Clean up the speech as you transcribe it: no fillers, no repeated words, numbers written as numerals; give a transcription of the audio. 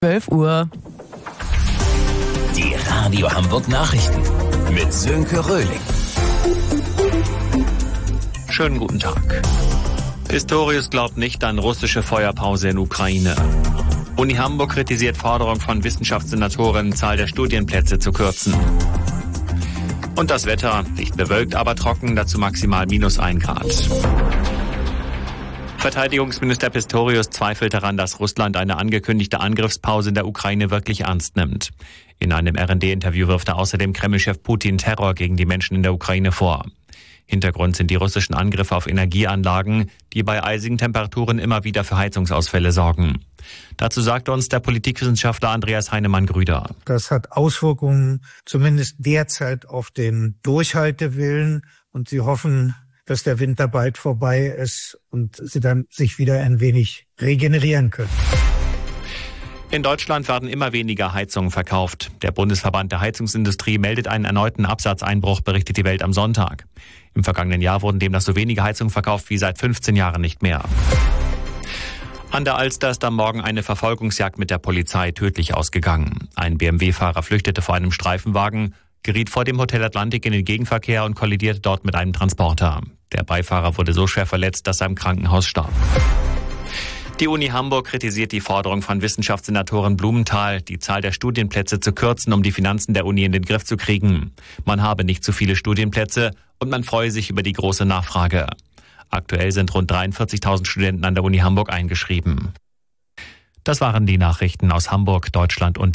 12 Uhr. Die Radio Hamburg Nachrichten mit Sönke Röhling. Schönen guten Tag. Pistorius glaubt nicht an russische Feuerpause in Ukraine. Uni Hamburg kritisiert Forderung von Wissenschaftssenatoren, Zahl der Studienplätze zu kürzen. Und das Wetter, nicht bewölkt, aber trocken, dazu maximal -1 Grad. Verteidigungsminister Pistorius zweifelt daran, dass Russland eine angekündigte Angriffspause in der Ukraine wirklich ernst nimmt. In einem RND-Interview wirft er außerdem Kreml-Chef Putin Terror gegen die Menschen in der Ukraine vor. Hintergrund sind die russischen Angriffe auf Energieanlagen, die bei eisigen Temperaturen immer wieder für Heizungsausfälle sorgen. Dazu sagte uns der Politikwissenschaftler Andreas Heinemann-Grüder. Das hat Auswirkungen zumindest derzeit auf den Durchhaltewillen und sie hoffen, dass der Winter bald vorbei ist und sie dann sich wieder ein wenig regenerieren können. In Deutschland werden immer weniger Heizungen verkauft. Der Bundesverband der Heizungsindustrie meldet einen erneuten Absatzeinbruch, berichtet die Welt am Sonntag. Im vergangenen Jahr wurden demnach so wenige Heizungen verkauft wie seit 15 Jahren nicht mehr. An der Alster ist am Morgen eine Verfolgungsjagd mit der Polizei tödlich ausgegangen. Ein BMW-Fahrer flüchtete vor einem Streifenwagen, geriet vor dem Hotel Atlantik in den Gegenverkehr und kollidierte dort mit einem Transporter. Der Beifahrer wurde so schwer verletzt, dass er im Krankenhaus starb. Die Uni Hamburg kritisiert die Forderung von Wissenschaftssenatorin Blumenthal, die Zahl der Studienplätze zu kürzen, um die Finanzen der Uni in den Griff zu kriegen. Man habe nicht zu viele Studienplätze und man freue sich über die große Nachfrage. Aktuell sind rund 43.000 Studenten an der Uni Hamburg eingeschrieben. Das waren die Nachrichten aus Hamburg, Deutschland und